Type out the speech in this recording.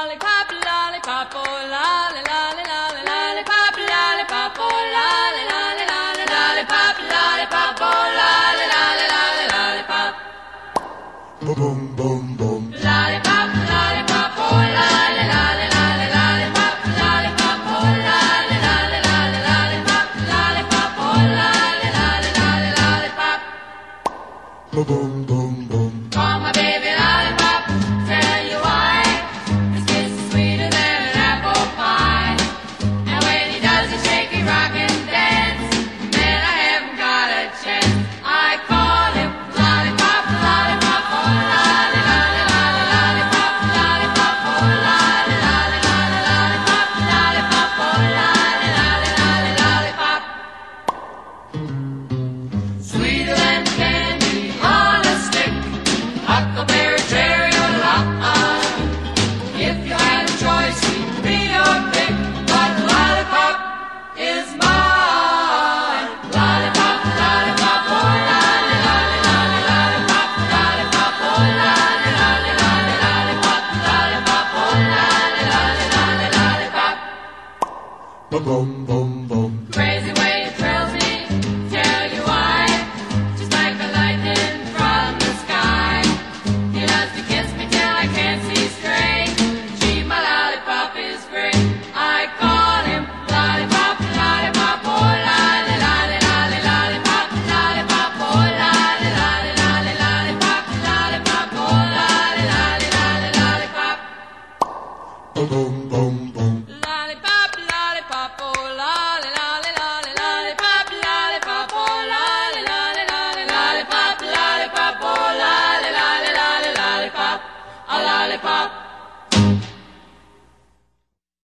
lollipop, lollipop, oh lolly, lolly, lolly, lollipop, lollipop, oh lolly, lolly, lolly, lollipop, lollipop, oh lolly, lolly, lolly, lollipop. Boom, boom, boom. Lollipop, lollipop, oh lolly, lolly, lolly, lollipop, lollipop, oh lolly, lolly, lolly, lollipop, lollipop, oh lolly, lolly, lolly, lollipop. Boom, boom, boom. Call my baby lollipop, tell you why. This kiss is sweeter than an apple pie. And when he does the shaky rock and dance, man, I haven't got a chance. I call him lollipop, lollipop, oh lolly, lolly, lolly, lollipop, lollipop, oh lolly, lolly, lolly, lollipop, lollipop, oh lolly, lolly, lolly, lollipop. Sweeter than candy on a stick, huckleberry, cherry, or lollipop. If you had a choice, he'd be your pick, but lollipop is mine. Lollipop, lollipop, oh lolly, lolly, lolly, lollipop, lollipop, oh lolly, lolly, lolly, lollipop, lollipop, oh lolly, lolly, lolly, lollipop. Boom, boom.